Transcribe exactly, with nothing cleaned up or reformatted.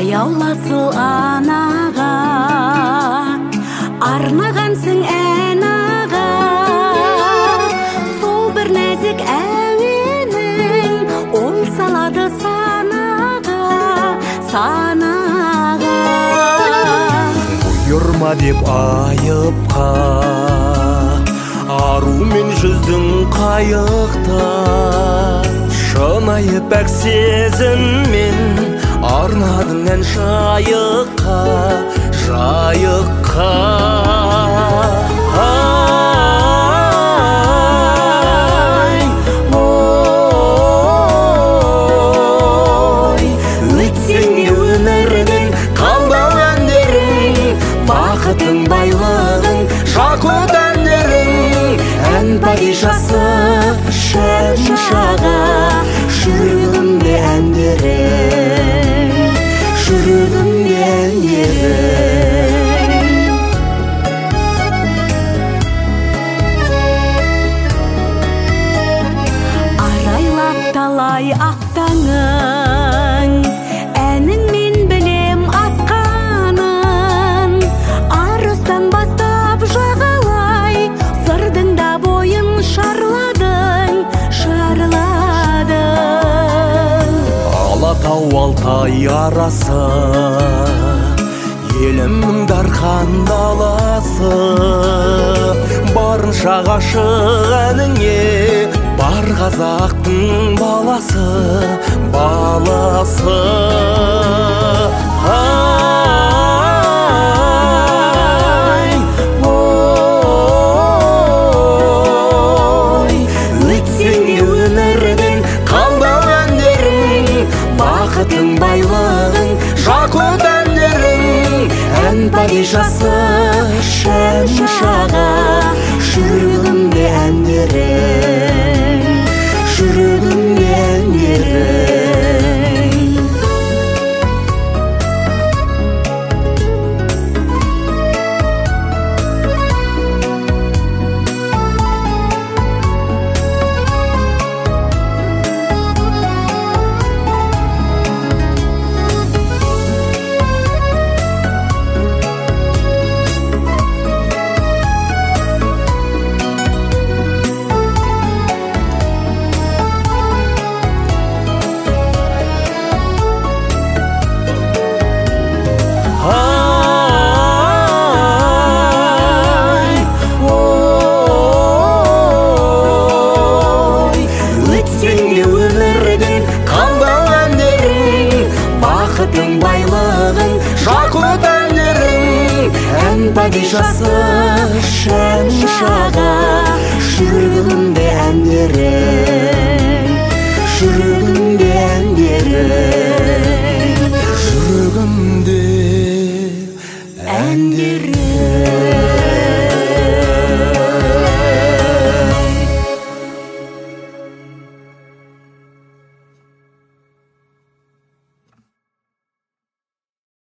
аяуласыл анаға арнағансың ән аға, сол бір нәзік әуенің ол салады санаға, санаға. Бұйырма деп айыпқа арумен жүздің қайықта, шынайы пәк сезіммен арнадың ән жайыққа, жайыққа. Ай, ой, өтсең де өмірдің қалдау әндерің, бақытың байлығың жақұт әндерің, ән падишасы шәмшаға, жүрегімде әндерің, жүрегімде әндерің. Арайлап талай ақтаңың, әнің мен білем атқанын, арыстан бастап жағалай сырдың да бойын шарладың, шарладың. Алатау Алтай арасы, елімнің дархан даласы, барынша ғашық әніңе, бар қазақтың баласы, баласы. Ай, ой, өтсең де өмірдің қалдау әндерің, бақытың байлығың жақұт әндерің, ән падишасы шәмшаға, жүрегімде әндерің, жүрегімде әндерің. Бақытың байлығың жақұт әндерің, ән падишасы шәмшаға, жүрегімде әндерің, жүрегімде әндерің, жүрегімде әндерің.